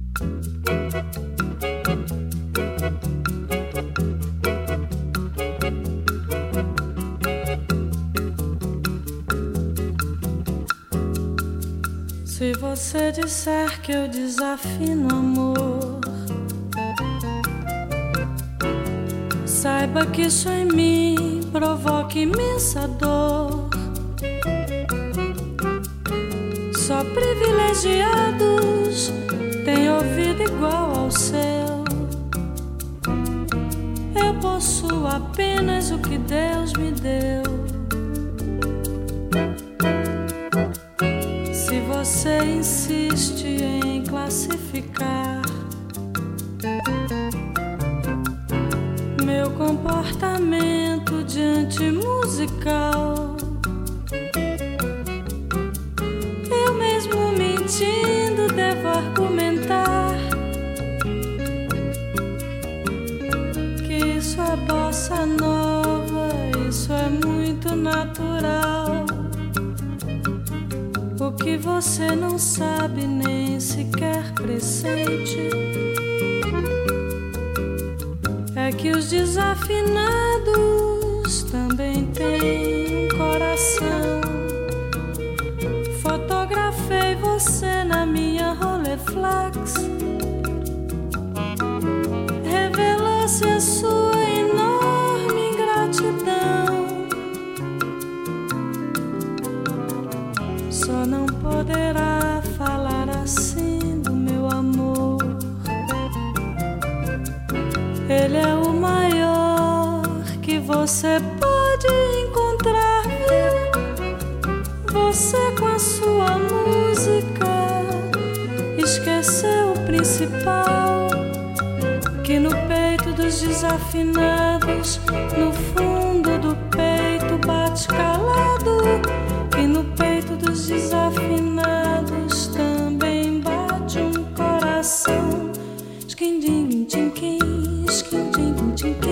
Se você disser que eu desafino amor, saiba que isso em mim provoca imensa dor. Só privilegiados têm ouvido igual ao seu. Eu possuo apenas o que Deus me deu. Se você insiste em classificar meu comportamento diante musical, eu mesmo mentindo devo argumentar que isso é bossa nova, isso é muito natural. O que você não sabe nem sequer pressente é que os desafinados também têm um coração. Fotografei você na minha Rolleiflex, revelou-se a sua enorme ingratidão. Só não poderá falar assim do meu amor. Ele é o maior que você pode encontrar, viu? Você com a sua música esqueceu o principal, que no peito dos desafinados, no fundo do peito bate calado, que no peito dos desafinados também bate um coração. Skin-ding-ding-ding, skin-ding-ding-ding.